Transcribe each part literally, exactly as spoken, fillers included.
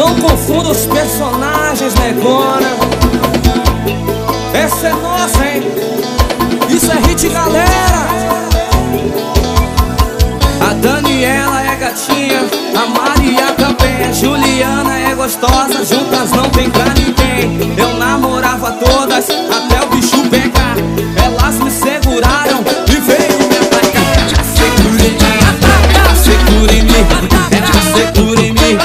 Não confunda os personagens, negona. Essa é nossa, hein? Isso é hit, galera. A Daniela é gatinha, a Maria também é. Juliana é gostosa, juntas não tem pra ninguém. Eu namorava todas até o bicho pegar. Elas me seguraram e veio me atacar. Segura em mim, ela segura em mim, ela segura em mim,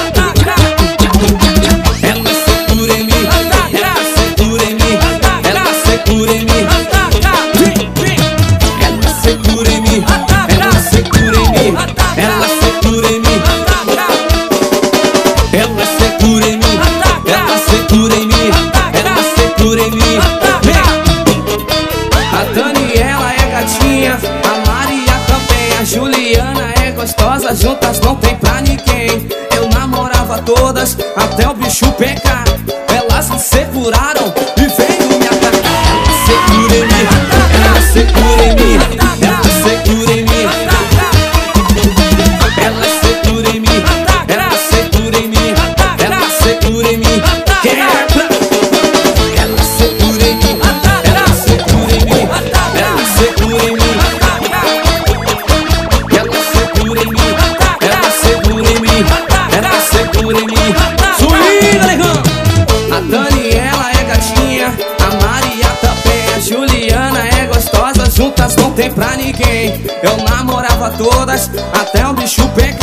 ela segura em mim, ela segura em mim, ela segura em mim, ela segura em mim, ela segura em mim, ela segura em mim, ela segura em mim, ela segura em mim, ela segura em mim. A Daniela é gatinha, a Maria também, a Juliana é gostosa, juntas não tem pra ninguém. Eu namorava todas até o bicho pegar. Elas me seguraram e veio me atacar. Ela segura em mim, ela segura em mim, ela segura em mim, ela segura em mim, ela segura em mim, ela segura em mim. Ela segura em mim, ela segura em mim, ela segura em mim, ela segura em mim, ela segura em mim, ela segura em mim. Swinga, negão! A Daniela é gatinha, a Maria também, a Juliana é gostosa, juntas não tem pra ninguém. Eu namorava todas até o bicho pegar.